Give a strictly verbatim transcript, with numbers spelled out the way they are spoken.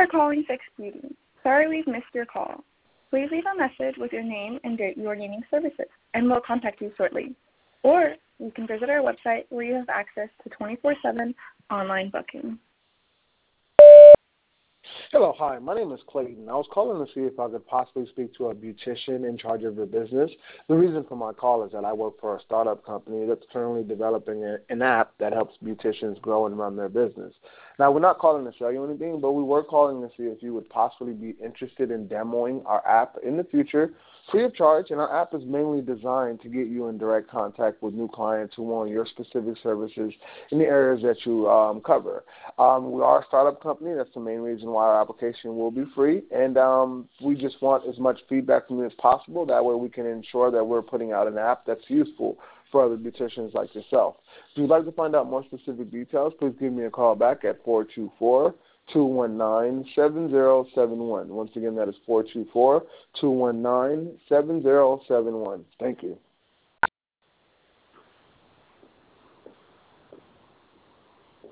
for calling Fix Beauty. Sorry we've missed your call. Please leave a message with your name and date you are needing services, and we'll contact you shortly. Or you can visit our website where you have access to twenty-four seven online booking. Hello, hi. My name is Clayton. I was calling to see if I could possibly speak to a beautician in charge of your business. The reason for my call is that I work for a startup company that's currently developing a, an app that helps beauticians grow and run their business. Now, we're not calling to sell you anything, but we were calling to see if you would possibly be interested in demoing our app in the future free of charge, and our app is mainly designed to get you in direct contact with new clients who want your specific services in the areas that you um, cover. Um, we are a startup company. That's the main reason why our application will be free, and um, we just want as much feedback from you as possible. That way we can ensure that we're putting out an app that's useful for other beauticians like yourself. If you'd like to find out more specific details, please give me a call back at four two four, two one nine, seven zero seven one. Once again, that is four two four, two one nine, seven zero seven one. Thank you.